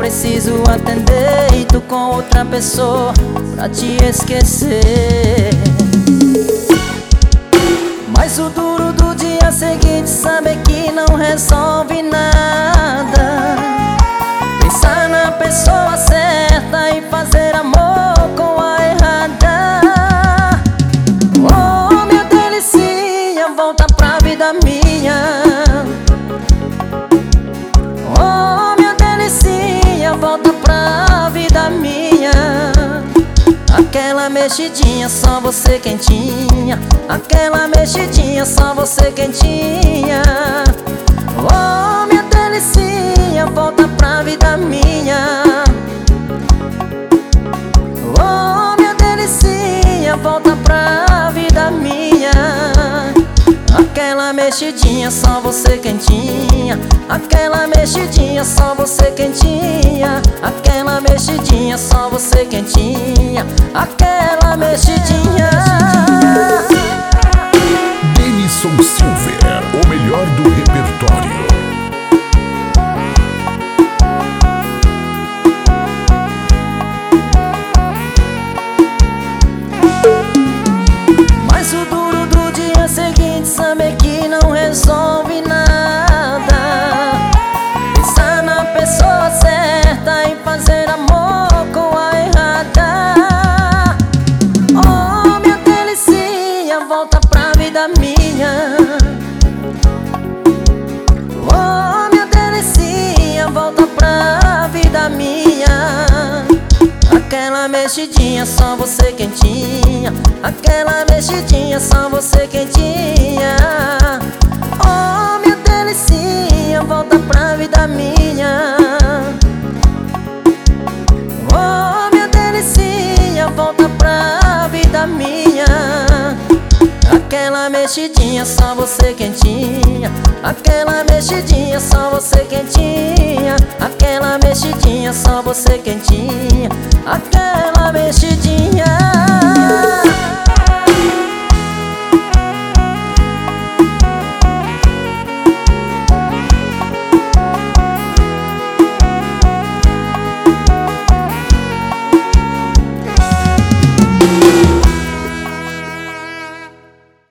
preciso atender e tu com outra pessoa pra te esquecer. Mas o duro do dia seguinte saber que não resolve nada. Pensar na pessoa certa e fazer amor com a errada. Oh, minha delicinha, volta pra vida minha. Oh, minha delicinha, volta pra vida minha. Aquela mexidinha, só você quentinha. Aquela mexidinha, só você quentinha. Oh, minha delicinha, volta pra vida minha. Oh, minha delicinha, volta pra vida minha. Aquela mexidinha, só você quentinha. Aquela mexidinha, só você quentinha. Aquela mexidinha, só você quentinha. Aquela mexidinha. Denison Silver, o melhor do repertório. Mas o duro do dia seguinte saber que não resolve nada. Pensar na pessoa certa e fazer amor com a errada. Oh, minha delicinha, volta pra vida minha. Oh, minha delicinha, volta pra vida minha. Aquela mexidinha, só você quentinha. Aquela mexidinha, só você quentinha. Oh, minha delicinha, volta pra vida minha. Oh, minha delicinha, volta pra vida minha. Aquela mexidinha, só você quentinha. Aquela mexidinha, só você quentinha. Aquela mexidinha, só você quentinha. Aquela mexidinha.